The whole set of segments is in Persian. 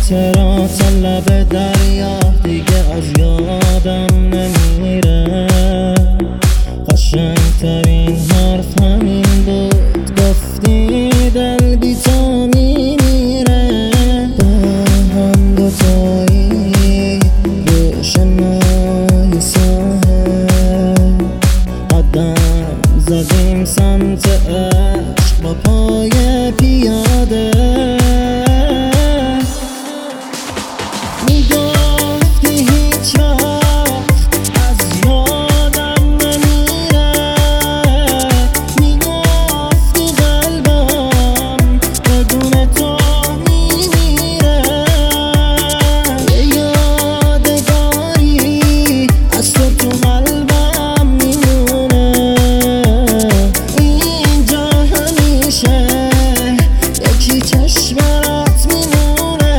خاطرات لب دریا دیگه از یادم نمیره. قشنگترین حرف همین بود، گفتی دل بی تو میمیره. با هم دوتایی روشنای ساحل قدم زدیم سمت عشق با پای پیاده. میگفتی هیچ وقت از یادم نمیره، میگفتی قلبم بدون تو میمیره. یه یادگاری از تو تو قلبم میمونه، اینجا همیشه یکی چشمت میمونه.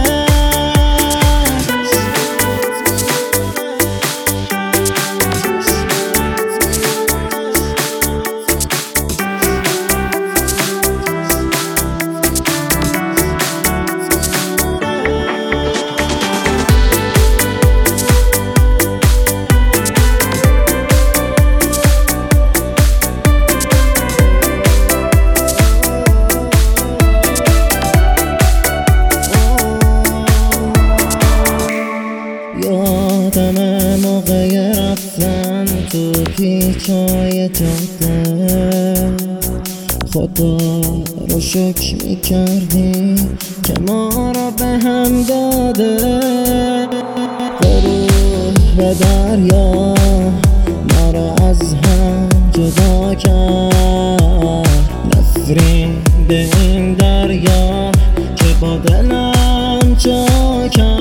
یادمه موقع رفتن تو پیچای جاده، خدا رو شکر میکردی که ما را به هم داده. غروب و دریا ما را از هم جدا کرد، نفرین به این دریا که با دلم جا کرد.